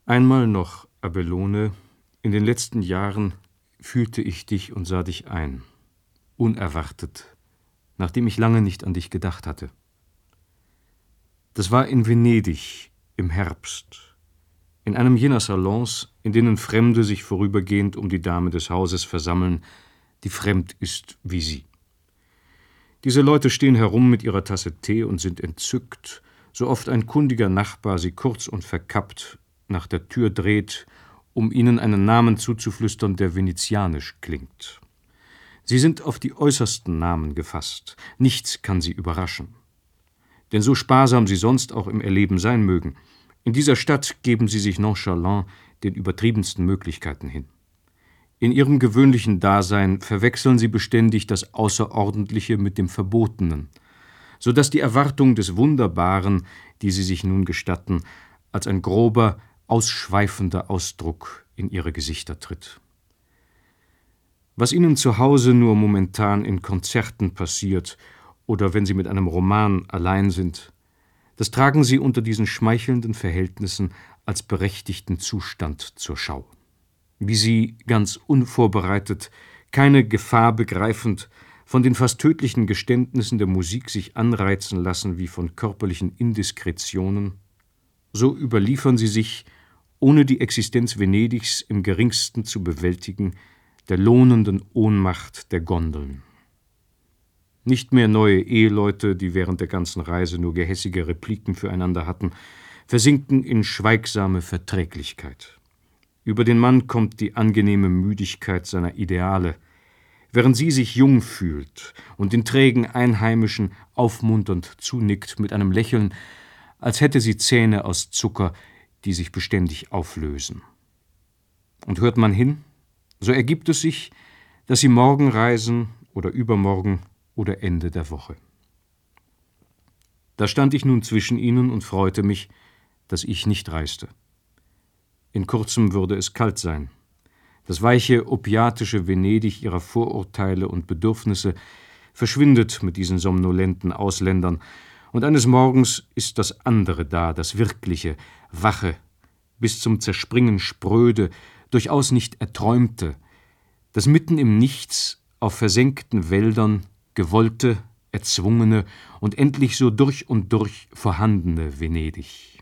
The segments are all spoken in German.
Einmal noch, Abelone, in den letzten Jahren fühlte ich dich und sah dich ein, unerwartet, nachdem ich lange nicht an dich gedacht hatte. Das war in Venedig im Herbst, in einem jener Salons, in denen Fremde sich vorübergehend um die Dame des Hauses versammeln, die fremd ist wie sie. Diese Leute stehen herum mit ihrer Tasse Tee und sind entzückt, so oft ein kundiger Nachbar sie kurz und verkappt nach der Tür dreht, um ihnen einen Namen zuzuflüstern, der venezianisch klingt. Sie sind auf die äußersten Namen gefasst, nichts kann sie überraschen. Denn so sparsam sie sonst auch im Erleben sein mögen, in dieser Stadt geben sie sich nonchalant den übertriebensten Möglichkeiten hin. In ihrem gewöhnlichen Dasein verwechseln sie beständig das Außerordentliche mit dem Verbotenen, so dass die Erwartung des Wunderbaren, die sie sich nun gestatten, als ein grober, ausschweifender Ausdruck in ihre Gesichter tritt. Was ihnen zu Hause nur momentan in Konzerten passiert oder wenn sie mit einem Roman allein sind, das tragen sie unter diesen schmeichelnden Verhältnissen als berechtigten Zustand zur Schau. Wie sie, ganz unvorbereitet, keine Gefahr begreifend, von den fast tödlichen Geständnissen der Musik sich anreizen lassen wie von körperlichen Indiskretionen, so überliefern sie sich, ohne die Existenz Venedigs im geringsten zu bewältigen, der lohnenden Ohnmacht der Gondeln. Nicht mehr neue Eheleute, die während der ganzen Reise nur gehässige Repliken füreinander hatten, versinken in schweigsame Verträglichkeit. Über den Mann kommt die angenehme Müdigkeit seiner Ideale, während sie sich jung fühlt und den trägen Einheimischen aufmunternd zunickt mit einem Lächeln, als hätte sie Zähne aus Zucker, die sich beständig auflösen. Und hört man hin, so ergibt es sich, dass sie morgen reisen oder übermorgen oder Ende der Woche. Da stand ich nun zwischen ihnen und freute mich, dass ich nicht reiste. In kurzem würde es kalt sein. Das weiche, opiatische Venedig ihrer Vorurteile und Bedürfnisse verschwindet mit diesen somnolenten Ausländern, und eines Morgens ist das andere da, das wirkliche, wache, bis zum Zerspringen spröde, durchaus nicht erträumte, das mitten im Nichts auf versenkten Wäldern gewollte, erzwungene und endlich so durch und durch vorhandene Venedig.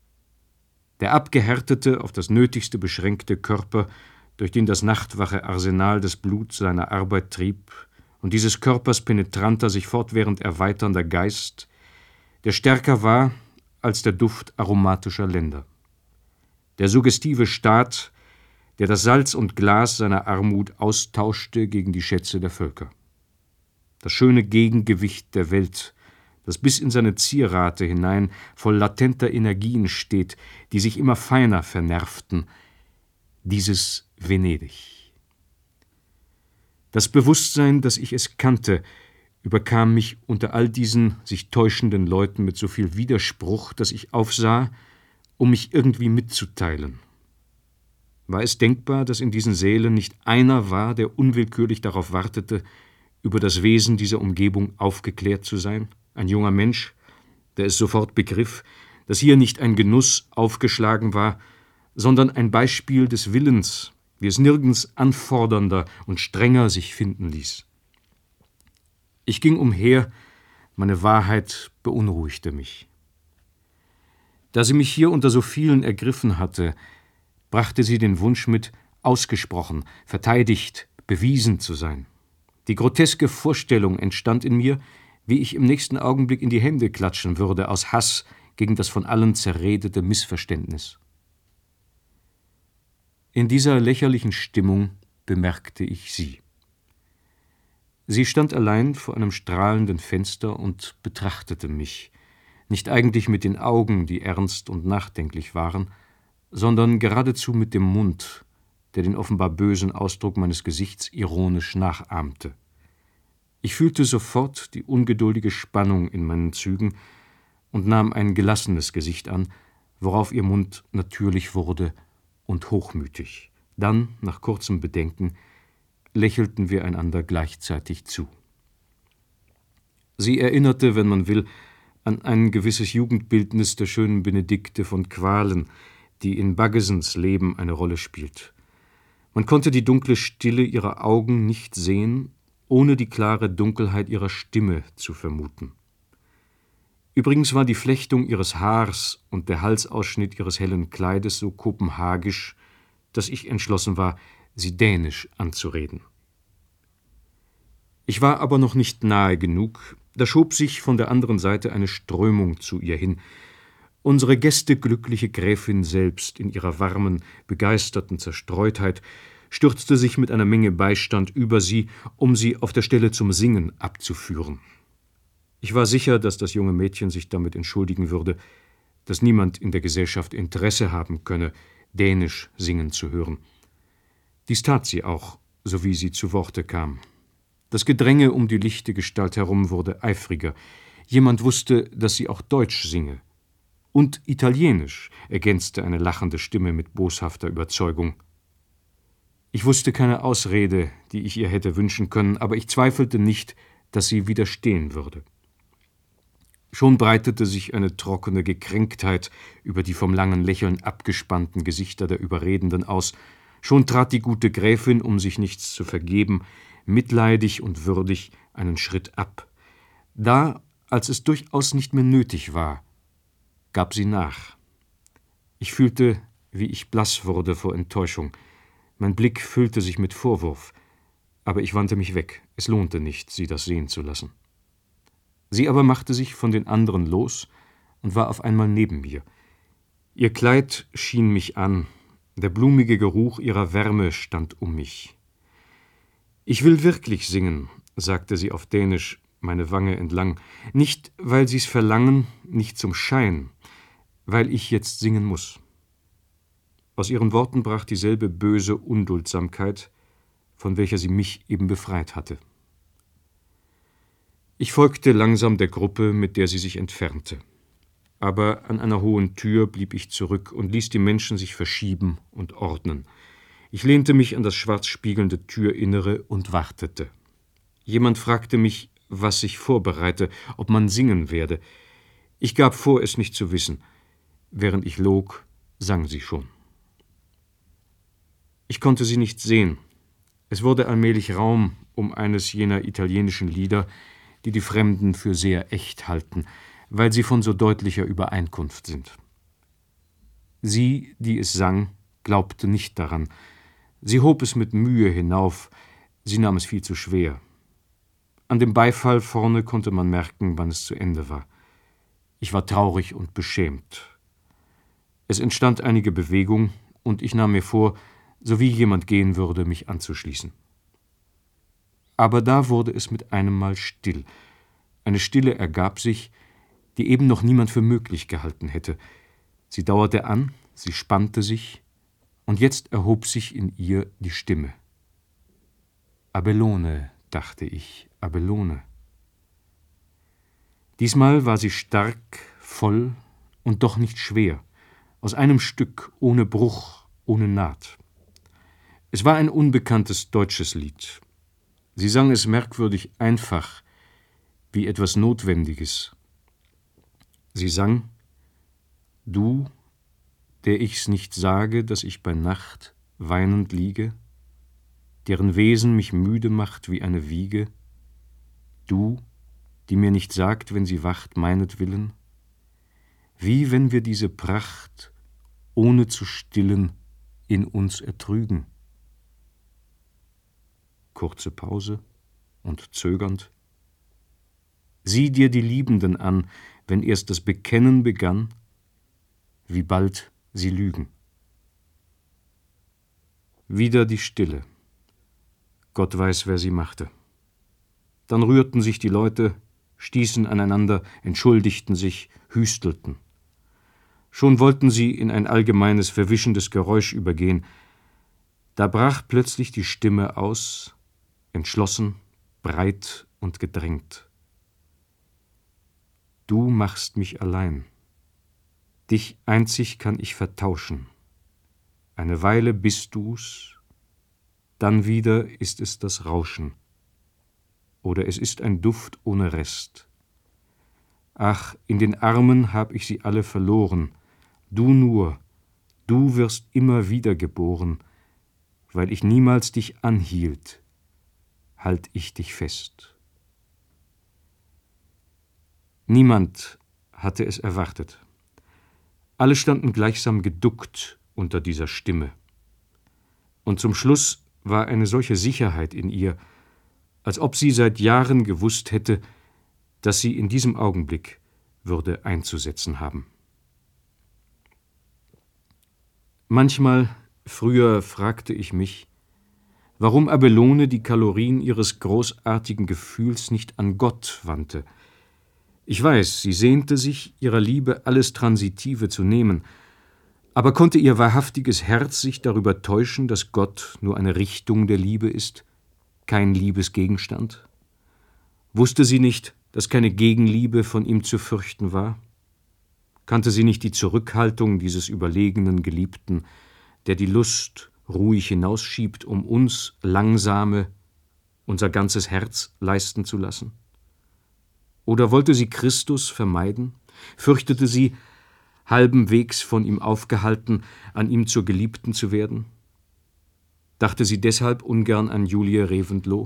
Der abgehärtete, auf das Nötigste beschränkte Körper, durch den das nachtwache Arsenal des Bluts seine Arbeit trieb, und dieses Körpers penetranter, sich fortwährend erweiternder Geist, der stärker war als der Duft aromatischer Länder. Der suggestive Staat, der das Salz und Glas seiner Armut austauschte gegen die Schätze der Völker. Das schöne Gegengewicht der Welt, das bis in seine Zierrate hinein voll latenter Energien steht, die sich immer feiner vernervten, dieses Venedig. Das Bewusstsein, dass ich es kannte, überkam mich unter all diesen sich täuschenden Leuten mit so viel Widerspruch, dass ich aufsah, um mich irgendwie mitzuteilen. War es denkbar, dass in diesen Sälen nicht einer war, der unwillkürlich darauf wartete, über das Wesen dieser Umgebung aufgeklärt zu sein? Ein junger Mensch, der es sofort begriff, dass hier nicht ein Genuss aufgeschlagen war, sondern ein Beispiel des Willens, wie es nirgends anfordernder und strenger sich finden ließ. Ich ging umher, meine Wahrheit beunruhigte mich. Da sie mich hier unter so vielen ergriffen hatte, brachte sie den Wunsch mit, ausgesprochen, verteidigt, bewiesen zu sein. Die groteske Vorstellung entstand in mir, wie ich im nächsten Augenblick in die Hände klatschen würde aus Hass gegen das von allen zerredete Missverständnis. In dieser lächerlichen Stimmung bemerkte ich sie. Sie stand allein vor einem strahlenden Fenster und betrachtete mich, nicht eigentlich mit den Augen, die ernst und nachdenklich waren, sondern geradezu mit dem Mund, der den offenbar bösen Ausdruck meines Gesichts ironisch nachahmte. Ich fühlte sofort die ungeduldige Spannung in meinen Zügen und nahm ein gelassenes Gesicht an, worauf ihr Mund natürlich wurde und hochmütig. Dann, nach kurzem Bedenken, lächelten wir einander gleichzeitig zu. Sie erinnerte, wenn man will, an ein gewisses Jugendbildnis der schönen Benedikte von Qualen, die in Baggesens Leben eine Rolle spielt. Man konnte die dunkle Stille ihrer Augen nicht sehen, ohne die klare Dunkelheit ihrer Stimme zu vermuten. Übrigens war die Flechtung ihres Haars und der Halsausschnitt ihres hellen Kleides so kopenhagisch, dass ich entschlossen war, sie dänisch anzureden. Ich war aber noch nicht nahe genug, da schob sich von der anderen Seite eine Strömung zu ihr hin. Unsere gästeglückliche Gräfin selbst in ihrer warmen, begeisterten Zerstreutheit stürzte sich mit einer Menge Beistand über sie, um sie auf der Stelle zum Singen abzuführen. Ich war sicher, dass das junge Mädchen sich damit entschuldigen würde, dass niemand in der Gesellschaft Interesse haben könne, Dänisch singen zu hören. Dies tat sie auch, so wie sie zu Worte kam. Das Gedränge um die lichte Gestalt herum wurde eifriger. Jemand wusste, dass sie auch Deutsch singe. Und Italienisch, ergänzte eine lachende Stimme mit boshafter Überzeugung. Ich wusste keine Ausrede, die ich ihr hätte wünschen können, aber ich zweifelte nicht, dass sie widerstehen würde. Schon breitete sich eine trockene Gekränktheit über die vom langen Lächeln abgespannten Gesichter der Überredenden aus. Schon trat die gute Gräfin, um sich nichts zu vergeben, mitleidig und würdig einen Schritt ab. Da, als es durchaus nicht mehr nötig war, gab sie nach. Ich fühlte, wie ich blass wurde vor Enttäuschung. Mein Blick füllte sich mit Vorwurf. Aber ich wandte mich weg. Es lohnte nicht, sie das sehen zu lassen. Sie aber machte sich von den anderen los und war auf einmal neben mir. Ihr Kleid schien mich an, der blumige Geruch ihrer Wärme stand um mich. »Ich will wirklich singen«, sagte sie auf Dänisch, meine Wange entlang, »nicht, weil Sie's verlangen, nicht zum Schein, weil ich jetzt singen muß.« Aus ihren Worten brach dieselbe böse Unduldsamkeit, von welcher sie mich eben befreit hatte. Ich folgte langsam der Gruppe, mit der sie sich entfernte. Aber an einer hohen Tür blieb ich zurück und ließ die Menschen sich verschieben und ordnen. Ich lehnte mich an das schwarz spiegelnde Türinnere und wartete. Jemand fragte mich, was ich vorbereite, ob man singen werde. Ich gab vor, es nicht zu wissen. Während ich log, sang sie schon. Ich konnte sie nicht sehen. Es wurde allmählich Raum um eines jener italienischen Lieder, die die Fremden für sehr echt halten, weil sie von so deutlicher Übereinkunft sind. Sie, die es sang, glaubte nicht daran. Sie hob es mit Mühe hinauf, sie nahm es viel zu schwer. An dem Beifall vorne konnte man merken, wann es zu Ende war. Ich war traurig und beschämt. Es entstand einige Bewegung, und ich nahm mir vor, so wie jemand gehen würde, mich anzuschließen. Aber da wurde es mit einem Mal still. Eine Stille ergab sich, die eben noch niemand für möglich gehalten hätte. Sie dauerte an, sie spannte sich, und jetzt erhob sich in ihr die Stimme. »Abelone«, dachte ich, »Abelone.« Diesmal war sie stark, voll und doch nicht schwer, aus einem Stück, ohne Bruch, ohne Naht. Es war ein unbekanntes deutsches Lied. Sie sang es merkwürdig einfach, wie etwas Notwendiges. Sie sang: »Du, der ich's nicht sage, dass ich bei Nacht weinend liege, deren Wesen mich müde macht wie eine Wiege, du, die mir nicht sagt, wenn sie wacht, meinetwillen, wie wenn wir diese Pracht, ohne zu stillen, in uns ertrügen.« Kurze Pause und zögernd. »Sieh dir die Liebenden an, wenn erst das Bekennen begann, wie bald sie lügen.« Wieder die Stille. Gott weiß, wer sie machte. Dann rührten sich die Leute, stießen aneinander, entschuldigten sich, hüstelten. Schon wollten sie in ein allgemeines, verwischendes Geräusch übergehen. Da brach plötzlich die Stimme aus, entschlossen, breit und gedrängt. »Du machst mich allein. Dich einzig kann ich vertauschen. Eine Weile bist du's, dann wieder ist es das Rauschen. Oder es ist ein Duft ohne Rest. Ach, in den Armen hab ich sie alle verloren. Du nur, Du wirst immer wieder geboren, weil ich niemals dich anhielt, halt ich dich fest. Niemand hatte es erwartet. Alle standen gleichsam geduckt unter dieser Stimme. Und zum Schluss war eine solche Sicherheit in ihr, als ob sie seit Jahren gewusst hätte, dass sie in diesem Augenblick würde einzusetzen haben. Manchmal, früher, fragte ich mich, warum Abelone die Kalorien ihres großartigen Gefühls nicht an Gott wandte. Ich weiß, sie sehnte sich, ihrer Liebe alles Transitive zu nehmen, aber konnte ihr wahrhaftiges Herz sich darüber täuschen, dass Gott nur eine Richtung der Liebe ist, kein Liebesgegenstand? Wusste sie nicht, dass keine Gegenliebe von ihm zu fürchten war? Kannte sie nicht die Zurückhaltung dieses überlegenen Geliebten, der die Lust ruhig hinausschiebt, um uns langsame, unser ganzes Herz leisten zu lassen? Oder wollte sie Christus vermeiden? Fürchtete sie, halbenwegs von ihm aufgehalten, an ihm zur Geliebten zu werden? Dachte sie deshalb ungern an Julie Reventlow?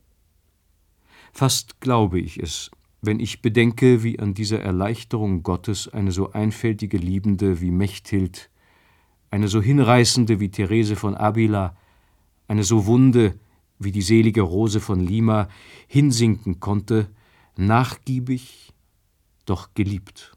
Fast glaube ich es, wenn ich bedenke, wie an dieser Erleichterung Gottes eine so einfältige Liebende wie Mechthild, eine so hinreißende wie Therese von Avila, eine so wunde wie die selige Rose von Lima hinsinken konnte, nachgiebig, doch geliebt.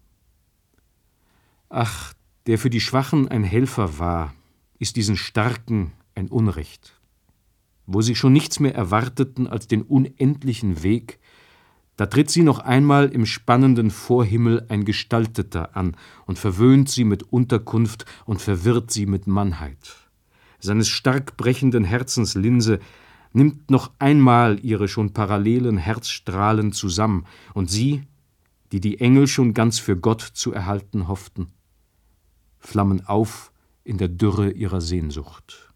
Ach, der für die Schwachen ein Helfer war, ist diesen Starken ein Unrecht. Wo sie schon nichts mehr erwarteten als den unendlichen Weg, da tritt sie noch einmal im spannenden Vorhimmel ein Gestalteter an und verwöhnt sie mit Unterkunft und verwirrt sie mit Mannheit. Seines stark brechenden Herzens Linse nimmt noch einmal ihre schon parallelen Herzstrahlen zusammen, und sie, die die Engel schon ganz für Gott zu erhalten hofften, flammen auf in der Dürre ihrer Sehnsucht.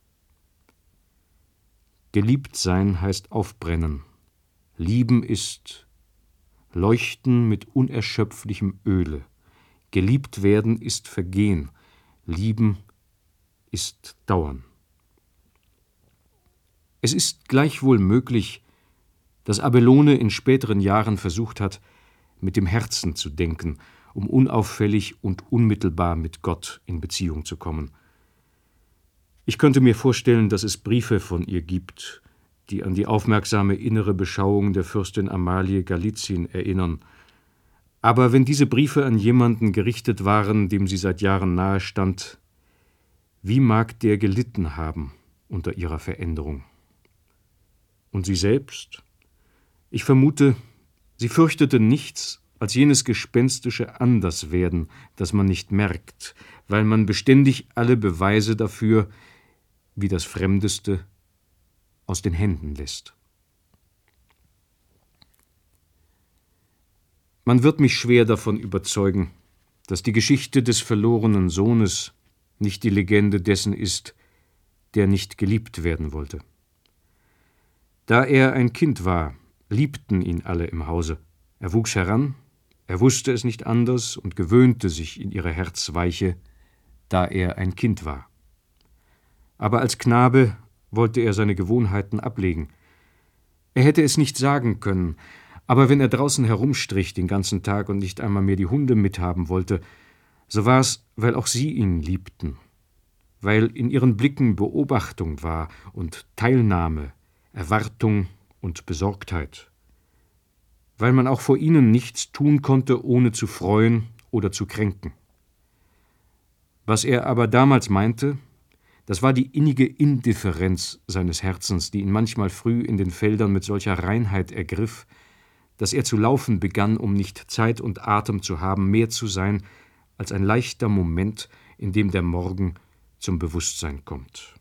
Geliebt sein heißt aufbrennen, lieben ist leuchten mit unerschöpflichem Öle, geliebt werden ist vergehen, lieben ist dauern. Es ist gleichwohl möglich, dass Abelone in späteren Jahren versucht hat, mit dem Herzen zu denken, um unauffällig und unmittelbar mit Gott in Beziehung zu kommen. Ich könnte mir vorstellen, dass es Briefe von ihr gibt, die an die aufmerksame innere Beschauung der Fürstin Amalie Galitzin erinnern. Aber wenn diese Briefe an jemanden gerichtet waren, dem sie seit Jahren nahe stand, wie mag der gelitten haben unter ihrer Veränderung? Und sie selbst? Ich vermute, sie fürchtete nichts als jenes gespenstische Anderswerden, das man nicht merkt, weil man beständig alle Beweise dafür, wie das Fremdeste, aus den Händen lässt. Man wird mich schwer davon überzeugen, dass die Geschichte des verlorenen Sohnes nicht die Legende dessen ist, der nicht geliebt werden wollte. Da er ein Kind war, liebten ihn alle im Hause. Er wuchs heran, er wusste es nicht anders und gewöhnte sich in ihre Herzweiche, da er ein Kind war. Aber als Knabe wollte er seine Gewohnheiten ablegen. Er hätte es nicht sagen können, aber wenn er draußen herumstrich den ganzen Tag und nicht einmal mehr die Hunde mithaben wollte, so war es, weil auch sie ihn liebten, weil in ihren Blicken Beobachtung war und Teilnahme, Erwartung und Besorgtheit, weil man auch vor ihnen nichts tun konnte, ohne zu freuen oder zu kränken. Was er aber damals meinte, das war die innige Indifferenz seines Herzens, die ihn manchmal früh in den Feldern mit solcher Reinheit ergriff, dass er zu laufen begann, um nicht Zeit und Atem zu haben, mehr zu sein als ein leichter Moment, in dem der Morgen zum Bewusstsein kommt.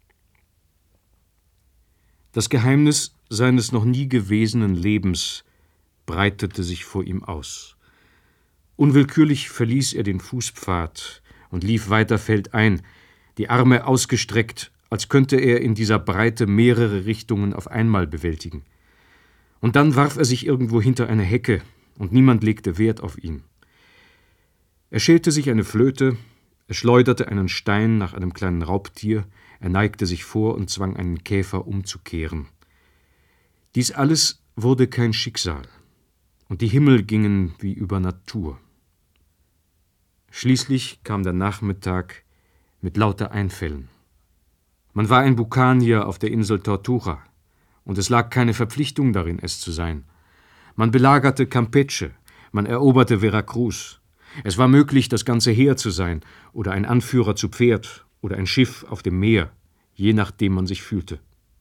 Das Geheimnis seines noch nie gewesenen Lebens breitete sich vor ihm aus. Unwillkürlich verließ er den Fußpfad und lief weiter feldein, die Arme ausgestreckt, als könnte er in dieser Breite mehrere Richtungen auf einmal bewältigen. Und dann warf er sich irgendwo hinter eine Hecke, und niemand legte Wert auf ihn. Er schälte sich eine Flöte, Er schleuderte einen Stein nach einem kleinen Raubtier, er neigte sich vor und zwang einen Käfer umzukehren. Dies alles wurde kein Schicksal, und die Himmel gingen wie über Natur. Schließlich kam der Nachmittag mit lauter Einfällen. Man war ein Bukanier auf der Insel Tortuga, und es lag keine Verpflichtung darin, es zu sein. Man belagerte Campeche, man eroberte Veracruz. Es war möglich, das ganze Heer zu sein, oder ein Anführer zu Pferd, oder ein Schiff auf dem Meer, je nachdem man sich fühlte.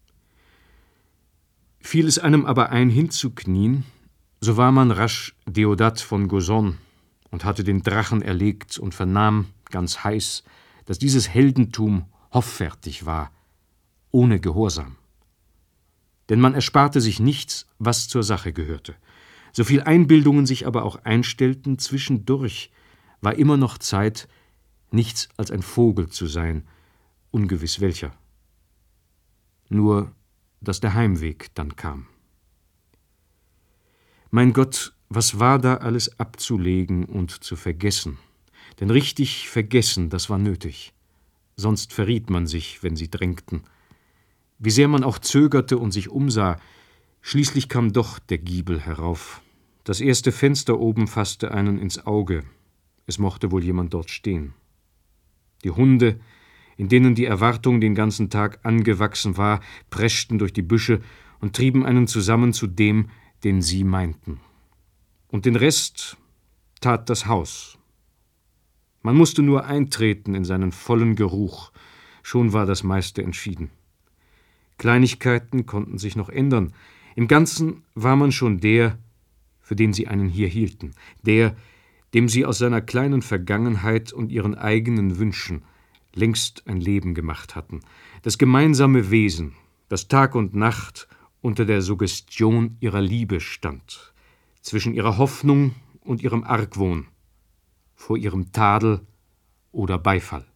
Fiel es einem aber ein, hinzuknien, so war man rasch Deodat von Gozon und hatte den Drachen erlegt und vernahm, ganz heiß, dass dieses Heldentum hoffärtig war, ohne Gehorsam. Denn man ersparte sich nichts, was zur Sache gehörte. So viel Einbildungen sich aber auch einstellten, zwischendurch war immer noch Zeit, nichts als ein Vogel zu sein, ungewiss welcher. Nur, dass der Heimweg dann kam. Mein Gott, was war da alles abzulegen und zu vergessen? Denn richtig vergessen, das war nötig. Sonst verriet man sich, wenn sie drängten. Wie sehr man auch zögerte und sich umsah, schließlich kam doch der Giebel herauf. Das erste Fenster oben fasste einen ins Auge. Es mochte wohl jemand dort stehen. Die Hunde, in denen die Erwartung den ganzen Tag angewachsen war, preschten durch die Büsche und trieben einen zusammen zu dem, den sie meinten. Und den Rest tat das Haus. Man musste nur eintreten in seinen vollen Geruch, schon war das meiste entschieden. Kleinigkeiten konnten sich noch ändern. Im Ganzen war man schon der, für den sie einen hier hielten, der, dem sie aus seiner kleinen Vergangenheit und ihren eigenen Wünschen längst ein Leben gemacht hatten. Das gemeinsame Wesen, das Tag und Nacht unter der Suggestion ihrer Liebe stand, zwischen ihrer Hoffnung und ihrem Argwohn, vor ihrem Tadel oder Beifall.